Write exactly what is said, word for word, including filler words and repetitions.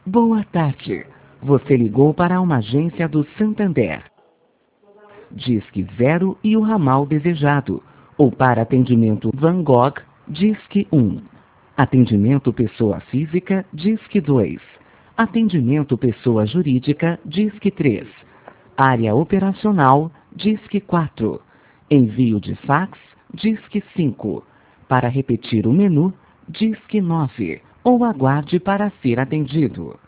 Boa tarde. Você ligou para uma agência do Santander. Disque zero e o ramal desejado. Ou para atendimento Van Gogh, Disque um. Atendimento pessoa física, Disque dois. Atendimento pessoa jurídica, Disque três. Área operacional, Disque quatro. Envio de fax, Disque cinco. Para repetir o menu, Disque nove. Ou aguarde para ser atendido.